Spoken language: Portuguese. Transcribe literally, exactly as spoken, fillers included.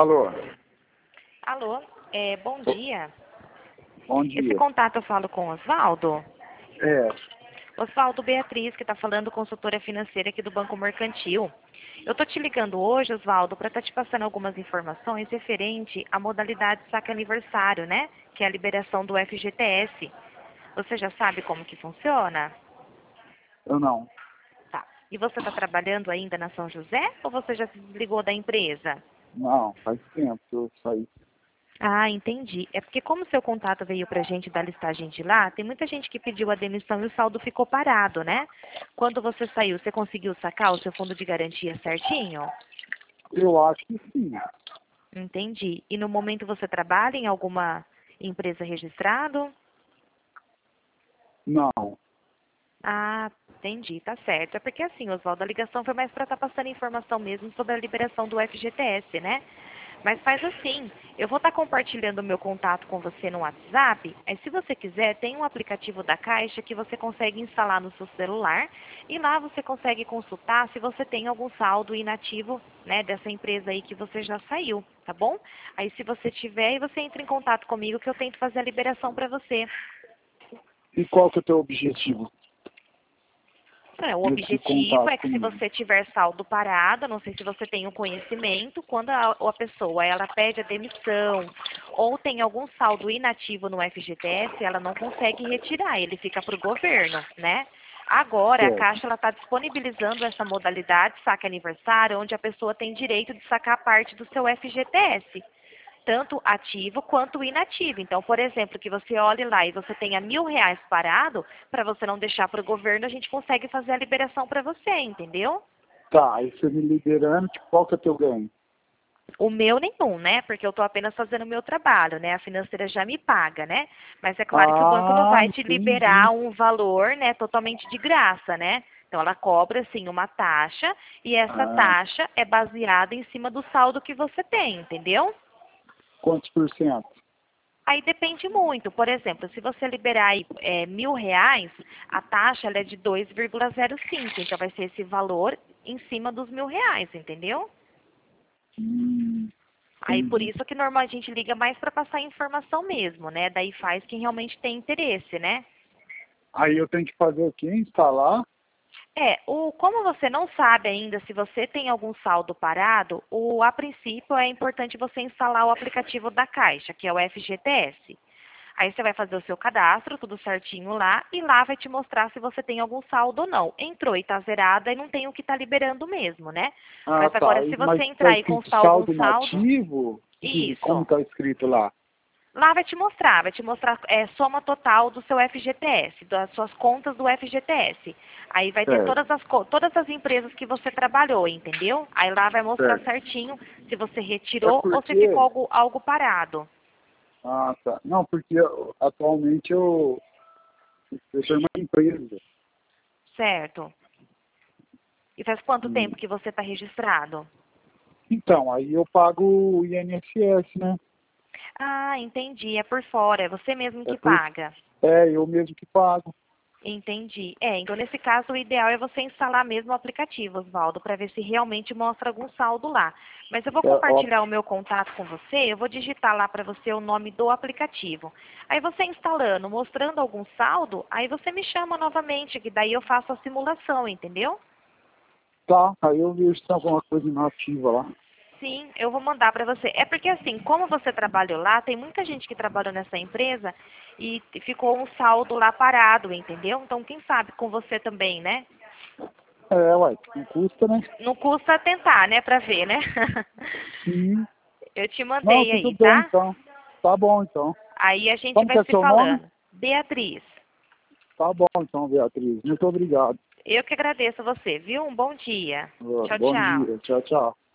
Alô, Alô, é, bom dia. bom Esse dia. contato eu falo com o Osvaldo. É, Osvaldo Beatriz, que está falando, consultora financeira aqui do Banco Mercantil. Eu estou te ligando hoje, Osvaldo, para estar te passando algumas informações referente à modalidade saque aniversário, né? Que é a liberação do F G T S. Você já sabe como que funciona? eu não. Tá. E você está trabalhando ainda na São José ou você já se desligou da empresa? Não, faz tempo que eu saí. Ah, entendi. É porque como seu contato veio pra gente da listagem de lá, tem muita gente que pediu a demissão e o saldo ficou parado, né? Quando você saiu, você conseguiu sacar o seu fundo de garantia certinho? Eu acho que sim. Entendi. E no momento você trabalha em alguma empresa registrada? Não. Ah, entendi, tá certo. É porque assim, Oswaldo, a ligação foi mais para estar passando informação mesmo sobre a liberação do F G T S, né? Mas faz assim, eu vou estar compartilhando o meu contato com você no WhatsApp. Aí se você quiser, tem um aplicativo da Caixa que você consegue instalar no seu celular e lá você consegue consultar se você tem algum saldo inativo, né, dessa empresa aí que você já saiu, tá bom? Aí se você tiver, aí você entra em contato comigo que eu tento fazer a liberação para você. E qual que é o teu objetivo É, o nesse objetivo contato é que se comigo? você tiver saldo parado, não sei se você tem o conhecimento, quando a, a pessoa ela pede a demissão ou tem algum saldo inativo no F G T S, ela não consegue retirar, ele fica para o governo, né? Agora, a Certo. Caixa está disponibilizando essa modalidade saque aniversário, onde a pessoa tem direito de sacar parte do seu F G T S, tanto ativo quanto inativo. Então, por exemplo, que você olhe lá e você tenha mil reais parado, para você não deixar para o governo, a gente consegue fazer a liberação para você, entendeu? Tá, aí você me liberando, tipo, qual que é o teu ganho? O meu nenhum, né? Porque eu estou apenas fazendo o meu trabalho, né? A financeira já me paga, né? Mas é claro que o banco não Ah, vai te entendi. liberar um valor, né, totalmente de graça, né? Então ela cobra sim uma taxa e essa Ah, taxa é baseada em cima do saldo que você tem, entendeu? quantos por cento? Aí depende muito. Por exemplo, se você liberar aí, é, mil reais, a taxa ela é de dois vírgula zero cinco. Então vai ser esse valor em cima dos mil reais, entendeu? Hum, Aí por entendi. isso que normalmente a gente liga mais para passar informação mesmo, né? Daí faz quem realmente tem interesse, né? Aí eu tenho que fazer o quê? Instalar? É, o, como você não sabe ainda se você tem algum saldo parado, o, a princípio é importante você instalar o aplicativo da Caixa, que é o F G T S. Aí você vai fazer o seu cadastro, tudo certinho lá, e lá vai te mostrar se você tem algum saldo ou não. Entrou e está zerada e não tem o que está liberando mesmo, né? Ah, Mas tá. agora, E- se Mas você tá entrar e escrito constar algum saldo saldo, nativo? Que- Como isso. tá escrito lá? Lá vai te mostrar, vai te mostrar é, soma total do seu F G T S, das suas contas do F G T S. Aí vai ter Certo, todas as, co- todas as empresas que você trabalhou, entendeu? Aí lá vai mostrar certo. certinho se você É retirou ou se ficou porque... algo, algo parado. Ah, tá. Não, porque eu- atualmente eu eu estou em uma empresa. Certo. E faz quanto E, tempo que você está registrado? então, aí eu pago o I N S S, né? Ah, entendi. É por fora, é você mesmo É, que por, paga. é eu mesmo que pago. Entendi. É, então nesse caso o ideal é você instalar mesmo o aplicativo, Osvaldo, para ver se realmente mostra algum saldo lá. Mas eu vou É, ó, compartilhar o meu contato com você, eu vou digitar lá para você o nome do aplicativo. Aí você instalando, mostrando algum saldo, aí você me chama novamente, que daí eu faço a simulação, entendeu? tá, aí eu vejo se tem alguma coisa inativa lá. Sim, eu vou mandar para você. É porque assim, como você trabalhou lá, tem muita gente que trabalhou nessa empresa e ficou um saldo lá parado, entendeu? Então, quem sabe com você também, né? É, uai, não custa, né? Não custa tentar, né, para ver, né? Sim. Eu te Não, mandei tudo aí, bem, tá? então. Tá bom, então. Aí a gente Como que vai é se seu nome? falando. Beatriz, Tá bom, então, Beatriz. Muito obrigado. eu que agradeço você, viu? Um bom dia. Tchau, Bom tchau. dia. Tchau, tchau.